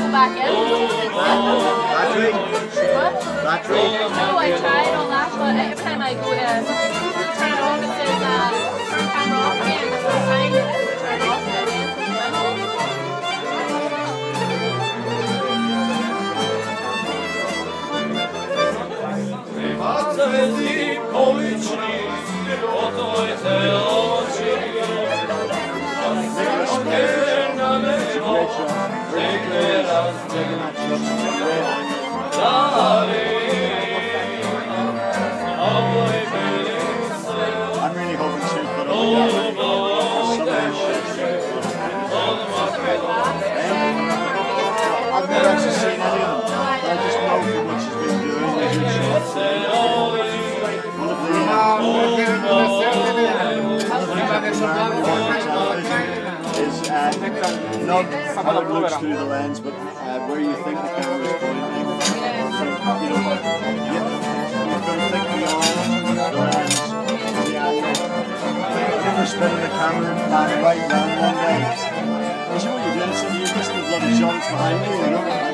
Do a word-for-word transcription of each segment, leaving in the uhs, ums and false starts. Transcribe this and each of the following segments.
back in. Battery? What? Battery? No, I tried all that, but every time I go to turn it on, it says uh, turn camera off again. There's no sign to turn it off again. Zawezi polični, otojte oči, oske na nebo, tekne I'm really hoping to put up some I've never actually seen any of them. I just know from what she's been doing. One of the is uh, not how it looks through the lens, but uh, where you think the camera is pointing. So, you know, you, you've got to think beyond the lens, the angle. Never spinning the camera back right round one way. You see what you're doing? So you're just the bloody shots behind you, you know?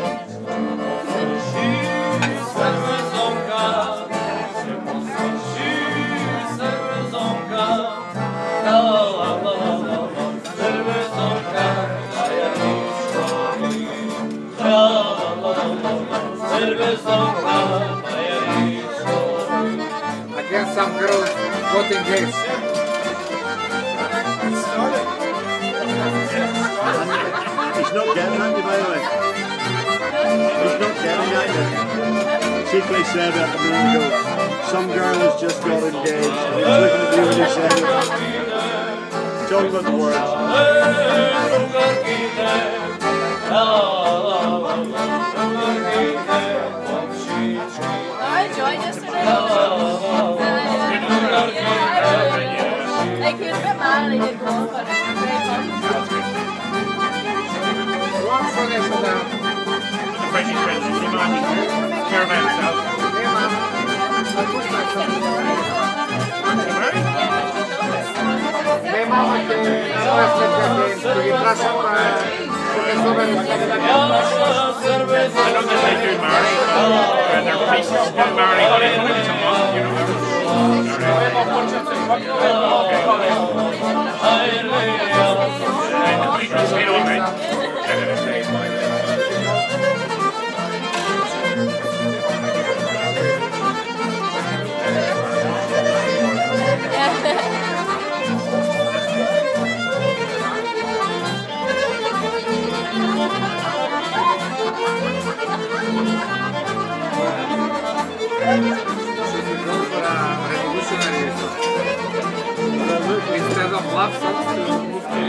Again, some girls got engaged. He's not getting at you, by the way. He's not getting at you. Secretly said that a minute ago. Some girl has just got engaged. He was looking at you when you said it. Talk about the words. I enjoyed yesterday. Like, he was a bit mad and he didn't go, but it was very fun. One for this one. The French is friendly, they might care about himself. Le mamma che non aspetta che ritrasa perché sono I don't think they do marry, but their priests do marry in someone, you Instead of love,